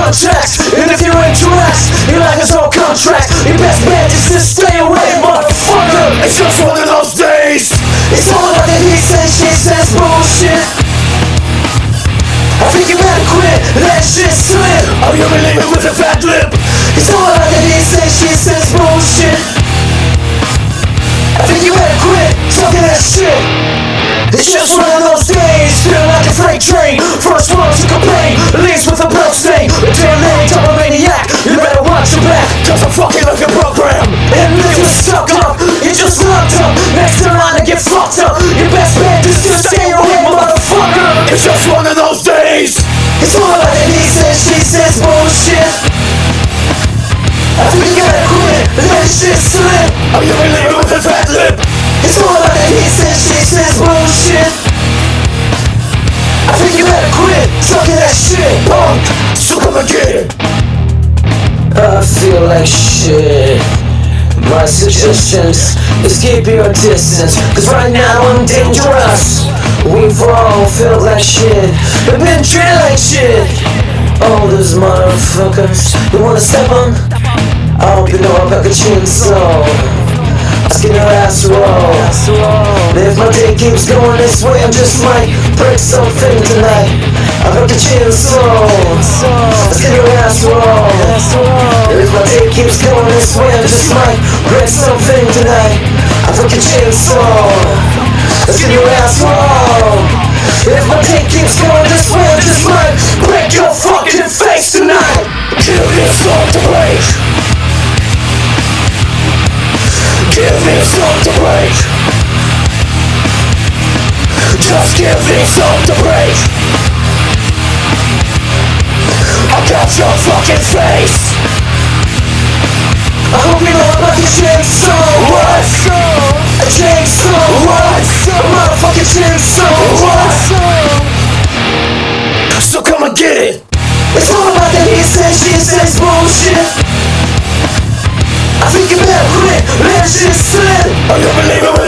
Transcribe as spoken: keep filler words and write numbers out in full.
contracts. And if you interact, you like his whole contract. Your best bet is to stay away, motherfucker. It's just one of those days. It's all about the he says, she says bullshit. I think you better quit, that shit slip. Oh, you believe it with a fat lip. It's all about the he says, she says bullshit. I think you better quit talking that shit. It's just one of those days, feeling like a freight train. First one to complain, leaves with a blood stain. A damn name, double maniac. You better watch your back, cause I'm fucking like a program. and if you're stuck up, you just locked up. Next in line to get fucked up. Your best bet is to stay away, motherfucker. It's just one of those days. It's all about the he says, she says bullshit. I think you gotta quit, let shit slip. Oh, you believe it with a fat lip. It's all about the he says, she says bullshit. I think you better quit talking that shit, punk. So come and get it. I feel like shit. My suggestions is keep your distance, cause right now I'm dangerous. We've all felt like shit, we've been treated like shit. All those motherfuckers, you wanna step on? I hope you know I got a chainsaw. I skin your ass raw. And if my day keeps going this way, I just might break something tonight. I got the chainsaw. I skin your ass raw. And if my day keeps going this way, I just might break something tonight. I got the chainsaw. I skin your ass raw. And if my day keeps going this way, I just might break your fucking face tonight. Give me something to break. Give me something to break. Just give me something to break. I got your fucking face. I hope you know about the chainsaw. What? A chainsaw. What? A motherfucking chainsaw. What? So come and get it. It's all about the he says, she says bullshit. I think you better quit, let shit slip. Oh, you believe it